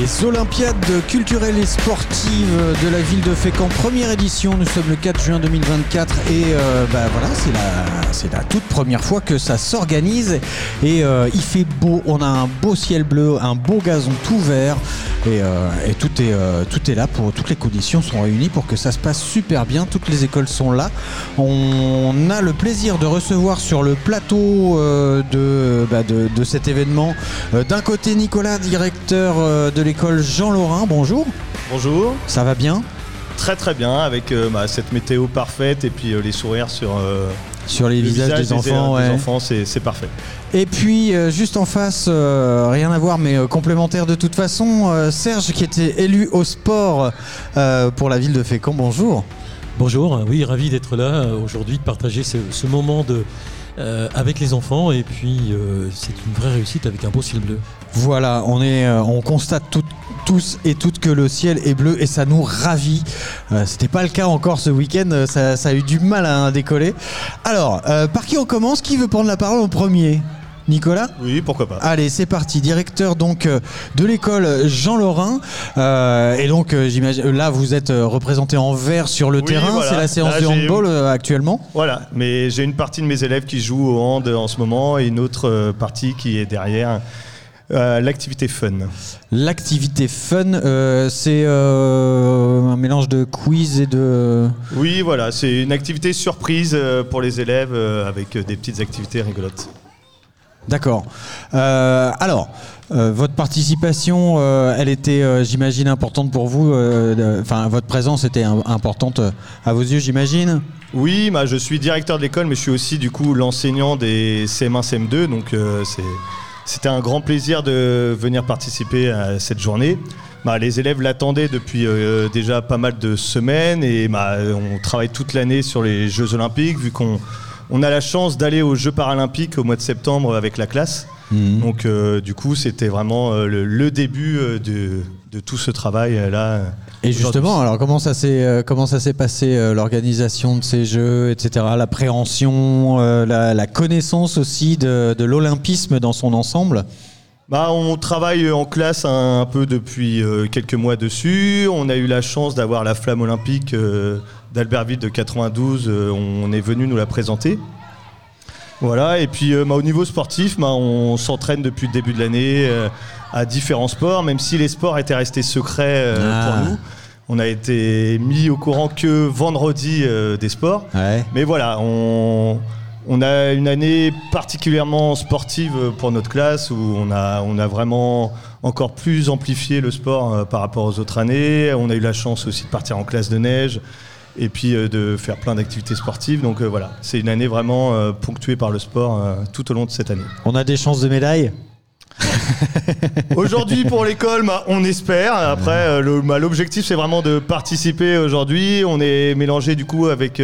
Les Olympiades culturelles et sportives de la ville de Fécamp, première édition, nous sommes le 4 juin 2024 et voilà, c'est la toute première fois que ça s'organise et il fait beau, on a un beau ciel bleu, un beau gazon tout vert et tout est là, toutes les conditions sont réunies pour que ça se passe super bien, toutes les écoles sont là. On a le plaisir de recevoir sur le plateau de cet événement d'un côté Nicolas, directeur de l'école Jean Laurin. Bonjour. Bonjour. Ça va bien ? Très très bien avec cette météo parfaite et puis les sourires sur les visages des enfants. Des enfants, c'est parfait. Et puis juste en face, rien à voir mais complémentaire de toute façon, Serge qui était élu au sport pour la ville de Fécamp. Bonjour. Bonjour, oui, ravi d'être là aujourd'hui, de partager ce moment avec les enfants et puis c'est une vraie réussite avec un beau ciel bleu. Voilà, on constate tous et toutes que le ciel est bleu et ça nous ravit. C'était pas le cas encore ce week-end, ça a eu du mal à décoller. Alors, par qui on commence ? Qui veut prendre la parole en premier ? Nicolas ? Oui, pourquoi pas. Allez, c'est parti. Directeur donc de l'école Jean Laurin. Et donc, j'imagine, là, vous êtes représenté en vert sur le terrain. Voilà. C'est la séance de handball actuellement. Voilà, mais j'ai une partie de mes élèves qui jouent au hand en ce moment et une autre partie qui est derrière. L'activité fun. L'activité fun, c'est un mélange de quiz et de... Oui, voilà, c'est une activité surprise pour les élèves avec des petites activités rigolotes. D'accord. Alors, votre participation, elle était, j'imagine, importante pour vous. Votre présence était importante à vos yeux, j'imagine. Oui, je suis directeur de l'école, mais je suis aussi du coup l'enseignant des CM1, CM2, donc c'était un grand plaisir de venir participer à cette journée. Les élèves l'attendaient depuis déjà pas mal de semaines et on travaille toute l'année sur les Jeux Olympiques, vu qu'on a la chance d'aller aux Jeux Paralympiques au mois de septembre avec la classe. Donc du coup c'était vraiment le début de tout ce travail là. Et justement, alors comment ça s'est passé l'organisation de ces Jeux, etc., l'appréhension, la connaissance aussi de l'olympisme dans son ensemble ? On travaille en classe un peu depuis quelques mois dessus. On a eu la chance d'avoir la flamme olympique d'Albertville de 92. On est venu nous la présenter. Voilà, et puis au niveau sportif, on s'entraîne depuis le début de l'année à différents sports, même si les sports étaient restés secrets pour nous. On a été mis au courant que vendredi des sports. Ouais. Mais voilà, on a une année particulièrement sportive pour notre classe où on a vraiment encore plus amplifié le sport par rapport aux autres années. On a eu la chance aussi de partir en classe de neige et puis de faire plein d'activités sportives. Donc voilà, c'est une année vraiment ponctuée par le sport tout au long de cette année. On a des chances de médailles ? Aujourd'hui pour l'école, on espère. Après, l'objectif c'est vraiment de participer aujourd'hui. On est mélangé du coup avec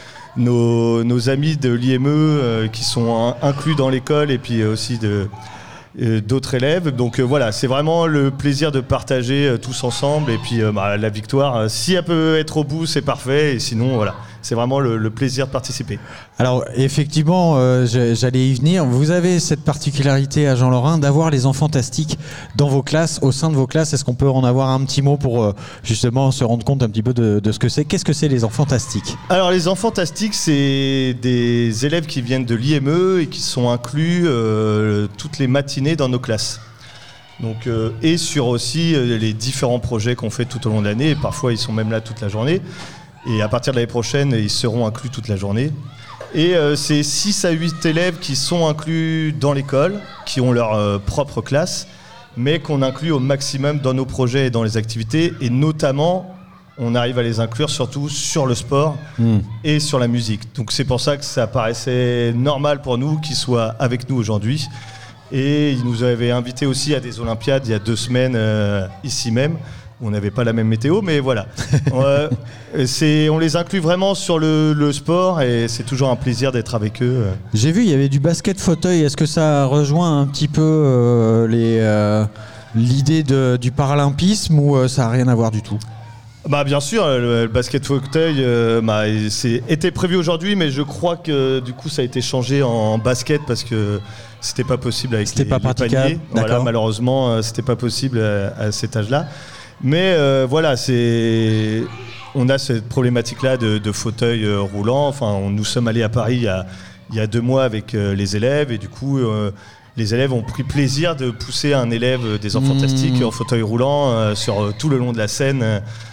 nos amis de l'IME qui sont inclus dans l'école et puis aussi d'autres élèves. Donc voilà, c'est vraiment le plaisir de partager tous ensemble et puis la victoire, si elle peut être au bout, c'est parfait et sinon voilà, c'est vraiment le plaisir de participer. Alors effectivement, j'allais y venir. Vous avez cette particularité à Jean Laurin d'avoir les enfants fantastiques dans vos classes, au sein de vos classes. Est-ce qu'on peut en avoir un petit mot pour justement se rendre compte un petit peu de ce que c'est ? Qu'est-ce que c'est les enfants fantastiques ? Alors les enfants fantastiques, c'est des élèves qui viennent de l'IME et qui sont inclus toutes les matinées dans nos classes. Donc, et sur aussi les différents projets qu'on fait tout au long de l'année. Et parfois ils sont même là toute la journée. Et à partir de l'année prochaine, ils seront inclus toute la journée. Et c'est 6 à 8 élèves qui sont inclus dans l'école, qui ont leur propre classe, mais qu'on inclut au maximum dans nos projets et dans les activités. Et notamment, on arrive à les inclure surtout sur le sport et sur la musique. Donc c'est pour ça que ça paraissait normal pour nous qu'ils soient avec nous aujourd'hui. Et ils nous avaient invités aussi à des Olympiades il y a 2 semaines ici même. On n'avait pas la même météo, mais voilà. On les inclut vraiment sur le sport et c'est toujours un plaisir d'être avec eux. J'ai vu, il y avait du basket fauteuil. Est-ce que ça rejoint un petit peu l'idée du paralympisme ou ça n'a rien à voir du tout ? Bah bien sûr, le basket fauteuil était prévu aujourd'hui, mais je crois que du coup ça a été changé en basket parce que c'était pas possible avec les paniers. Voilà, malheureusement, c'était pas possible à cet âge-là. Mais voilà, on a cette problématique-là de fauteuil roulant. Enfin, nous sommes allés à Paris il y a 2 mois avec les élèves et du coup. Les élèves ont pris plaisir de pousser un élève des Enfants Fantastiques en fauteuil roulant sur tout le long de la Seine,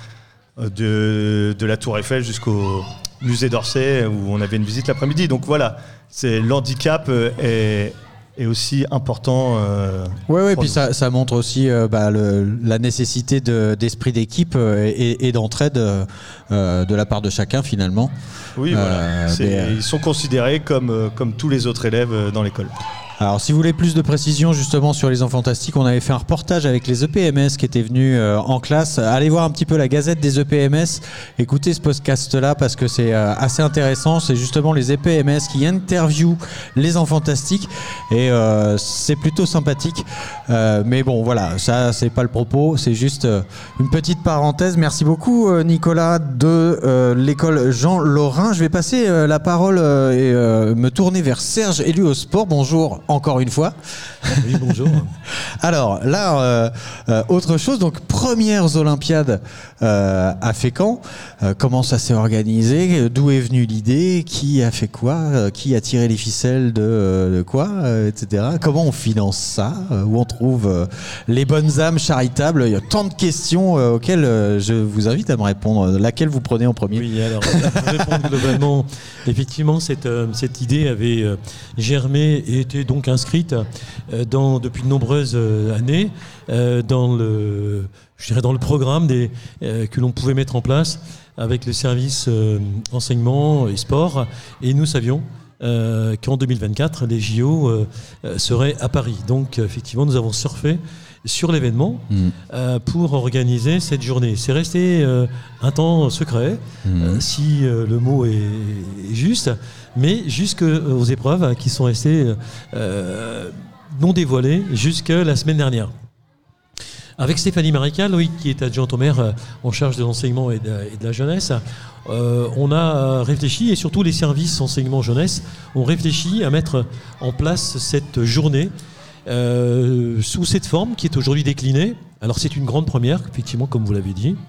de la Tour Eiffel jusqu'au musée d'Orsay où on avait une visite l'après-midi. Donc voilà, l'handicap est aussi important. Oui, puis ça montre aussi la nécessité d'esprit d'équipe et d'entraide de la part de chacun finalement. Oui, voilà. Ils sont considérés comme tous les autres élèves dans l'école. Alors si vous voulez plus de précisions justement sur les Enfants Fantastiques, on avait fait un reportage avec les EPMS qui étaient venus en classe. Allez voir un petit peu la gazette des EPMS, écoutez ce podcast-là parce que c'est assez intéressant. C'est justement les EPMS qui interviewent les Enfants Fantastiques et c'est plutôt sympathique. Mais bon voilà, ça c'est pas le propos, c'est juste une petite parenthèse. Merci beaucoup Nicolas de l'école Jean Lorrain. Je vais passer la parole et me tourner vers Serge élu au sport. Bonjour. Encore une fois. Oui, bonjour. Alors là, autre chose, donc premières Olympiades à Fécamp. Comment ça s'est organisé? D'où est venue l'idée? Qui a fait quoi? Qui a tiré les ficelles de quoi? Etc. Comment on finance ça? Où on trouve les bonnes âmes charitables? Il y a tant de questions auxquelles je vous invite à me répondre. Laquelle vous prenez en premier? Oui, alors pour répondre globalement, effectivement, cette idée avait germé et été donc inscrite depuis de nombreuses années dans le programme que l'on pouvait mettre en place avec le service enseignement et sport. Et nous savions qu'en 2024, les JO seraient à Paris. Donc effectivement, nous avons surfé sur l'événement pour organiser cette journée. C'est resté un temps secret, si le mot est juste, mais jusqu'aux épreuves qui sont restées non dévoilées jusqu'à la semaine dernière. Avec Stéphanie Marical, qui est adjointe au maire en charge de l'enseignement et de la jeunesse, on a réfléchi, et surtout les services enseignement jeunesse ont réfléchi à mettre en place cette journée sous cette forme qui est aujourd'hui déclinée. Alors c'est une grande première, effectivement, comme vous l'avez dit.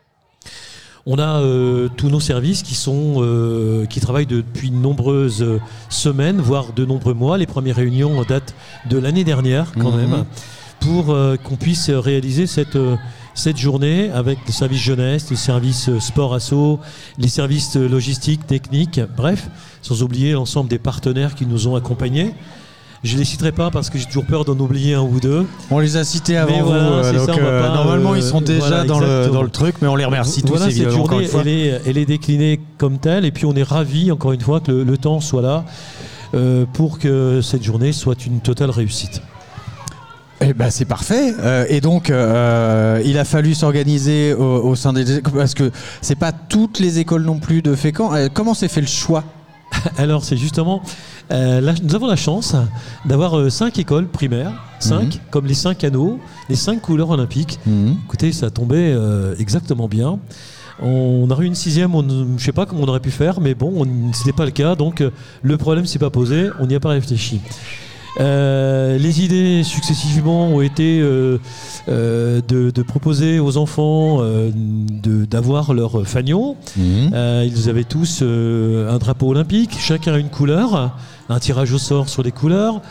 On a tous nos services qui travaillent depuis de nombreuses semaines, voire de nombreux mois. Les premières réunions datent de l'année dernière quand même, pour qu'on puisse réaliser cette journée avec les services jeunesse, les services sport asso, les services logistiques, techniques, bref, sans oublier l'ensemble des partenaires qui nous ont accompagnés. Je ne les citerai pas parce que j'ai toujours peur d'en oublier un ou deux. On les a cités avant vous, donc normalement ils sont déjà dans le truc, mais on les remercie tous évidemment. Cette journée, elle est déclinée comme telle, et puis on est ravis encore une fois que le temps soit là pour que cette journée soit une totale réussite. Eh ben c'est parfait. Et donc il a fallu s'organiser au sein des écoles, parce que c'est pas toutes les écoles non plus de Fécamp. Comment s'est fait le choix? Alors c'est justement, nous avons la chance d'avoir 5 écoles primaires, 5, comme les 5 anneaux, les 5 couleurs olympiques. Écoutez, ça tombait exactement bien. On a eu une 6e, je ne sais pas comment on aurait pu faire, mais bon, ce n'était pas le cas, donc le problème ne s'est pas posé, on n'y a pas réfléchi. Les idées successivement ont été de proposer aux enfants d'avoir leur fanion. Ils avaient tous un drapeau olympique, chacun une couleur, un tirage au sort sur les couleurs.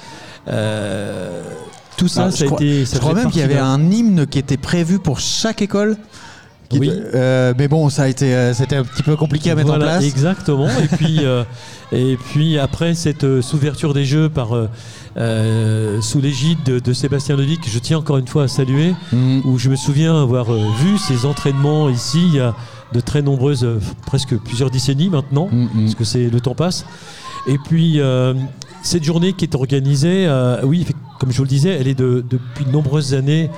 Tout ça, ça a été. Je crois même qu'il y avait un hymne qui était prévu pour chaque école. Oui. Mais bon, c'était un petit peu compliqué à mettre en place. Exactement. Et puis après cette ouverture des Jeux sous l'égide de Sébastien Leduc, que je tiens encore une fois à saluer, où je me souviens avoir vu ces entraînements ici il y a de très nombreuses, presque plusieurs décennies maintenant, parce que le temps passe. Et puis cette journée qui est organisée, oui, comme je vous le disais, elle est depuis de nombreuses années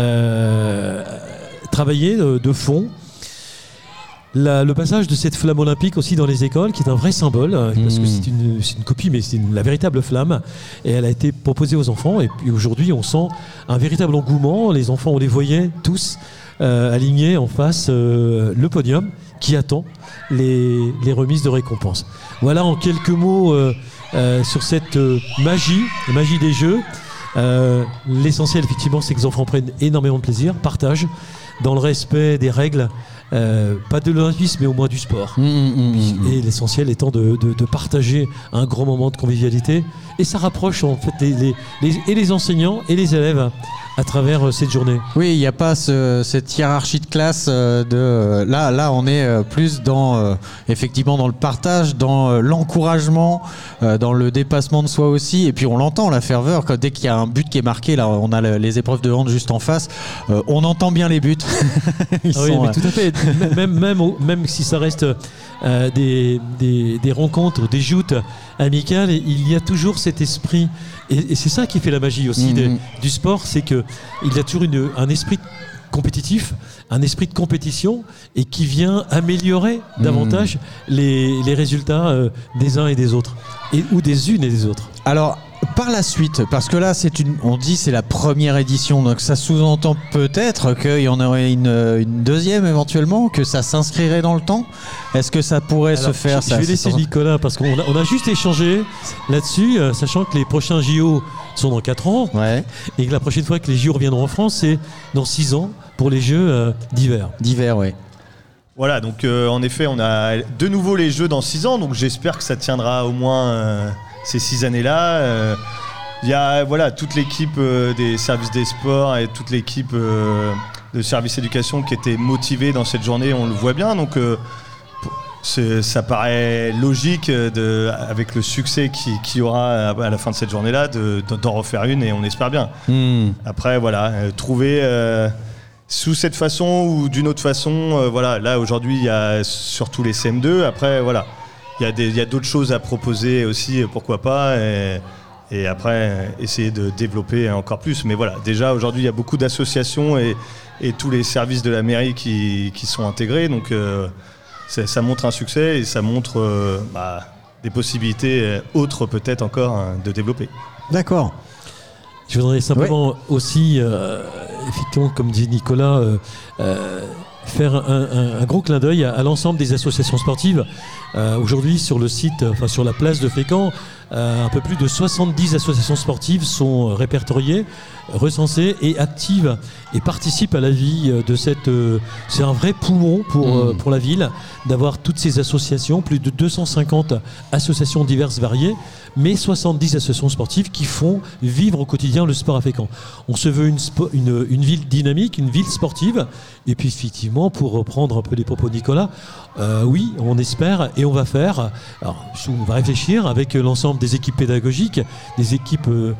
travaillée de fond. Le passage de cette flamme olympique aussi dans les écoles, qui est un vrai symbole, parce que c'est une copie, mais c'est la véritable flamme, et elle a été proposée aux enfants, et puis aujourd'hui on sent un véritable engouement. Les enfants, on les voyait tous aligné en face le podium qui attend les remises de récompenses. Voilà en quelques mots sur cette magie des jeux. L'essentiel effectivement c'est que les enfants prennent énormément de plaisir, partagent dans le respect des règles, pas de l'olympisme mais au moins du sport. Et l'essentiel étant de partager un grand moment de convivialité, et ça rapproche en fait les enseignants et les élèves à travers cette journée. Oui, il n'y a pas cette hiérarchie de classe là on est plus dans effectivement dans le partage, dans l'encouragement, dans le dépassement de soi aussi, et puis on l'entend la ferveur dès qu'il y a un but qui est marqué. Là on a les épreuves de hand juste en face, on entend bien les buts. Oui, mais tout à fait. Même si ça reste des rencontres, des joutes amicales, il y a toujours cet esprit, et c'est ça qui fait la magie aussi du sport, c'est que il y a toujours un esprit compétitif, un esprit de compétition, et qui vient améliorer davantage les résultats des uns et des autres, ou des unes et des autres. Alors par la suite, parce que là on dit c'est la première édition, donc ça sous-entend peut-être qu'il y en aurait une deuxième éventuellement, que ça s'inscrirait dans le temps. Est-ce que ça pourrait se faire? Je vais laisser Nicolas, parce qu'on a juste échangé là-dessus, sachant que les prochains JO sont dans 4 ans, et que la prochaine fois que les JO reviendront en France, c'est dans 6 ans pour les Jeux d'hiver. Oui. Voilà, donc en effet, on a de nouveau les Jeux dans 6 ans, donc j'espère que ça tiendra au moins ces 6 années-là. Il y a toute l'équipe des services des sports et toute l'équipe de service éducation qui était motivée dans cette journée, on le voit bien. Donc ça paraît logique avec le succès qu'il y aura à la fin de cette journée-là d'en refaire une, et on espère bien. Après trouver sous cette façon ou d'une autre façon, là aujourd'hui il y a surtout les CM2. Après il y a d'autres choses à proposer aussi, pourquoi pas, et après essayer de développer encore plus. Mais déjà aujourd'hui il y a beaucoup d'associations et tous les services de la mairie qui sont intégrés, donc ça montre un succès, et ça montre des possibilités autres peut-être encore de développer. D'accord. Je voudrais simplement aussi, effectivement, comme dit Nicolas, faire un gros clin d'œil à l'ensemble des associations sportives. Aujourd'hui, sur le site, sur la place de Fécamp, un peu plus de 70 associations sportives sont répertoriées, recensées et actives, et participent à la vie de cette... c'est un vrai poumon pour la ville d'avoir toutes ces associations, plus de 250 associations diverses variées, mais 70 associations sportives qui font vivre au quotidien le sport à Fécamp. On se veut une ville dynamique, une ville sportive, et puis effectivement, pour reprendre un peu les propos de Nicolas, oui, on espère et on va faire. Alors, on va réfléchir avec l'ensemble des équipes pédagogiques, des équipes de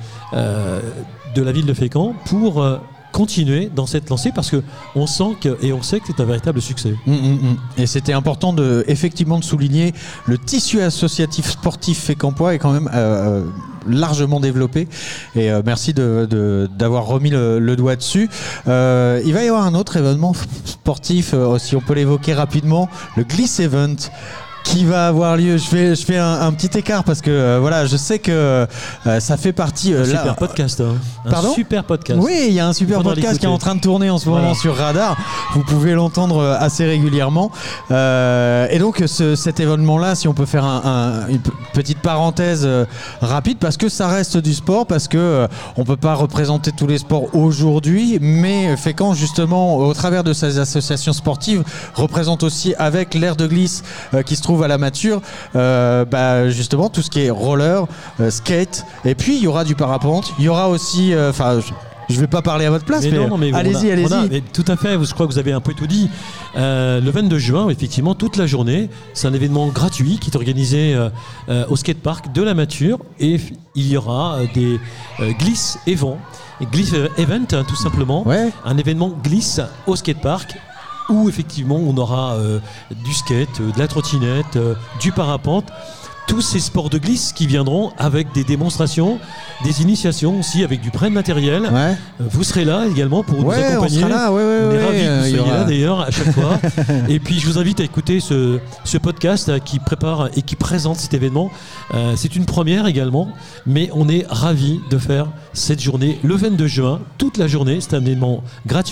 la ville de Fécamp pour continuer dans cette lancée, parce que on sait que c'est un véritable succès. Et c'était important effectivement de souligner le tissu associatif sportif fécampois est quand même largement développé, et merci d'avoir remis le doigt dessus. Il va y avoir un autre événement sportif, si on peut l'évoquer rapidement, le Gliss Event, qui va avoir lieu. Je fais un petit écart parce que je sais que ça fait partie. Super podcast. Pardon ? Un super podcast. Oui, il y a un super podcast qui est en train de tourner en ce moment sur Radar. Vous pouvez l'entendre assez régulièrement. Et donc cet événement-là, si on peut faire une petite parenthèse rapide, parce que ça reste du sport, parce que on peut pas représenter tous les sports aujourd'hui, mais Fécamp justement, au travers de ses associations sportives, représente aussi avec l'aire de glisse qui se trouve à la Mature, justement tout ce qui est roller, skate, et puis il y aura du parapente, il y aura aussi, je vais pas parler à votre place, mais allez-y. Tout à fait, je crois que vous avez un peu tout dit. Le 22 juin, effectivement, toute la journée, c'est un événement gratuit qui est organisé au skatepark de la Mature, et il y aura des Gliss Event, tout simplement, un événement glisse au skatepark, où effectivement on aura du skate, de la trottinette, du parapente, tous ces sports de glisse qui viendront avec des démonstrations, des initiations aussi, avec du prêt de matériel. Vous serez là également pour nous accompagner. On est ravis que vous soyez là d'ailleurs à chaque fois. Et puis je vous invite à écouter ce podcast qui prépare et qui présente cet événement. C'est une première également, mais on est ravis de faire cette journée le 22 juin, toute la journée. C'est un événement gratuit.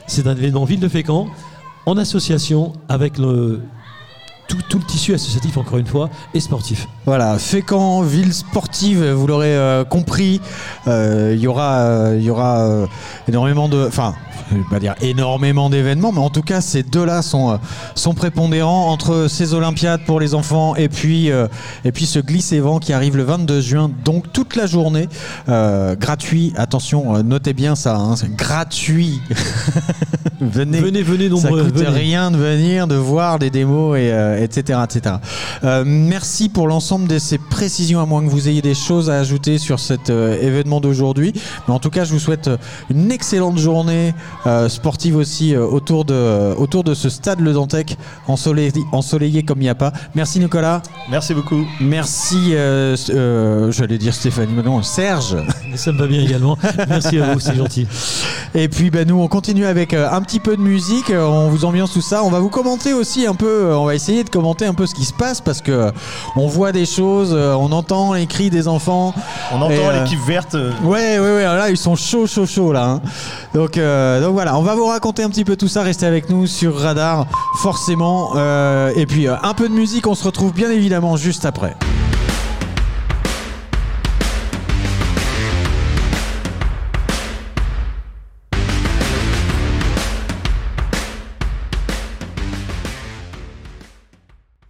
C'est un événement Ville de Fécamp en association avec tout le tissu associatif, encore une fois, et sportif. Voilà, Fécamp, ville sportive, vous l'aurez compris, il y aura énormément de... Enfin, je ne vais pas dire énormément d'événements, mais en tout cas, ces deux-là sont prépondérants entre ces Olympiades pour les enfants et puis ce glisse-et-vent qui arrive le 22 juin, donc toute la journée, gratuit. Attention, notez bien ça, hein, c'est gratuit. Venez nombreux. Ça coûte rien de venir, de voir des démos, etc. Merci pour l'ensemble de ces précisions, à moins que vous ayez des choses à ajouter sur cet événement d'aujourd'hui. Mais en tout cas, je vous souhaite une excellente journée sportive aussi autour de ce stade Le Dantec ensoleillé comme il n'y a pas. Merci Nicolas. Merci beaucoup. Merci, j'allais dire Stéphanie, mais non, Serge. Ça me va bien également. Merci à vous, c'est gentil. Et puis nous, on continue avec un petit peu de musique. On vous ambiance tout ça. On va vous commenter aussi un peu. On va essayer de commenter un peu ce qui se passe parce que on voit des choses, on entend les cris des enfants. On entend l'équipe verte. Ouais. Là, ils sont chauds là. Hein. Donc voilà, on va vous raconter un petit peu tout ça. Restez avec nous sur Radar, forcément. Et puis un peu de musique. On se retrouve bien évidemment juste après.